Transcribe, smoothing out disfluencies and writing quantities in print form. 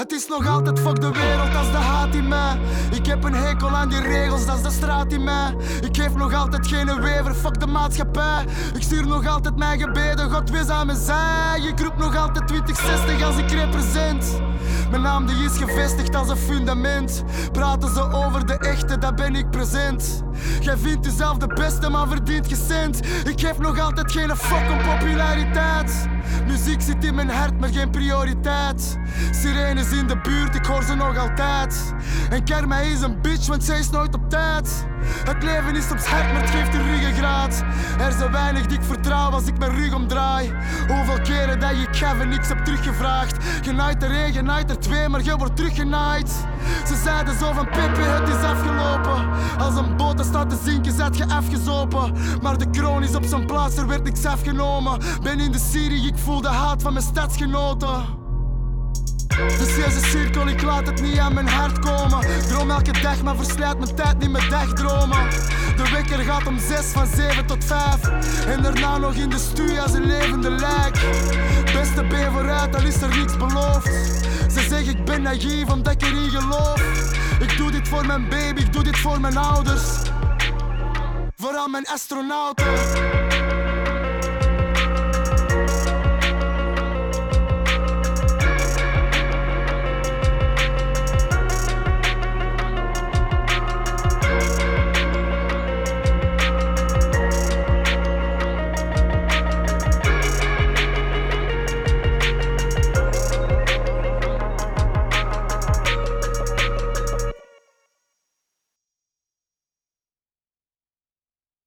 Het is nog altijd fuck de wereld, dat is de haat in mij. Ik heb een hekel aan die regels, dat is de straat in mij. Ik geef nog altijd geen wever, fuck de maatschappij. Ik stuur nog altijd mijn gebeden, God wees aan mijn zij. Ik roep nog altijd 2060 als ik represent. Mijn naam die is gevestigd als een fundament. Praten ze over de echte, dat ben ik present. Jij vindt jezelf de beste, maar verdient geen cent. Ik geef nog altijd geen fuck om populariteit. Muziek zit in mijn hart, maar geen prioriteit. Sirenes in de buurt, ik hoor ze nog altijd. En Kerma is een bitch, want zij is nooit op tijd. Het leven is soms hard, maar het geeft een ruggengraat. Er zijn weinig die ik vertrouw als ik mijn rug omdraai. Hoeveel keren dat je gaf en niks heb teruggevraagd. Genaaid er één, genaaid er twee, maar je wordt teruggenaaid. Ze zeiden zo van Pepe, het is afgelopen. Als een boot dat staat te zinken, zet je afgezopen. Maar de kroon is op zijn plaats, er werd niks afgenomen. Ben in de Syrië, ik voel de haat van mijn stadsgenoten. Vicieuze cirkel, ik laat het niet aan mijn hart komen. Droom elke dag, maar verslijt mijn tijd niet met dagdromen. De wekker gaat om 6, van 7 tot 5. En daarna nog in de studio als een levende lijk. Beste B vooruit, al is er niks beloofd. Ze zeggen ik ben naïef omdat ik erin geloof. Ik doe dit voor mijn baby, ik doe dit voor mijn ouders. Vooral mijn astronauten.